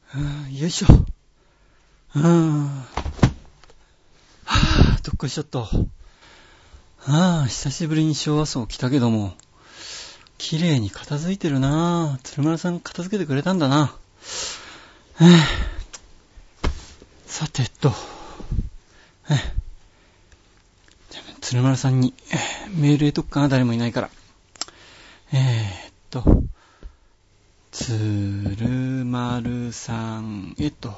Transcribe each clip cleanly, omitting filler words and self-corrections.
よいしょ。どっこいしょっと。久しぶりに昭和荘来たけども、綺麗に片付いてるな。鶴丸さん片付けてくれたんだな。さて鶴丸さんにメール入れとくかな、誰もいないから。鶴丸さんへと、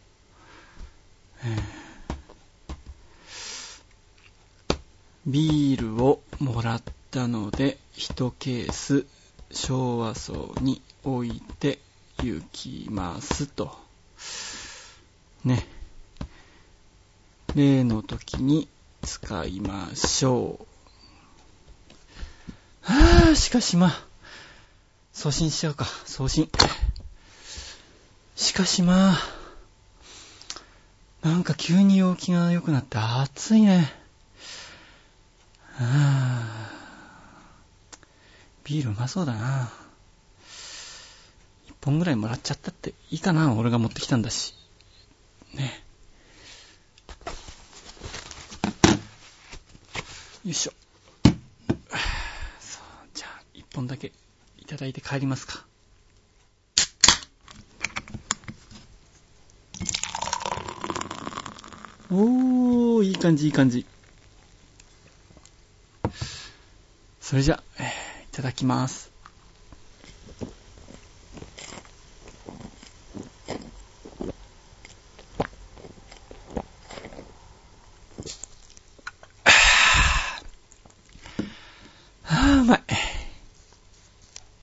ビールをもらったので1ケース昭和荘に置いて行きますとね。例の時に使いましょう。しかし送信しちゃうか。送信。しかしなんか急に陽気が良くなって暑いね。ビールうまそうだな。1本ぐらいもらっちゃったっていいかな。俺が持ってきたんだしね。よいしょ。じゃあ1本だけいただいて帰りますか。いい感じいい感じ。それじゃいただきます。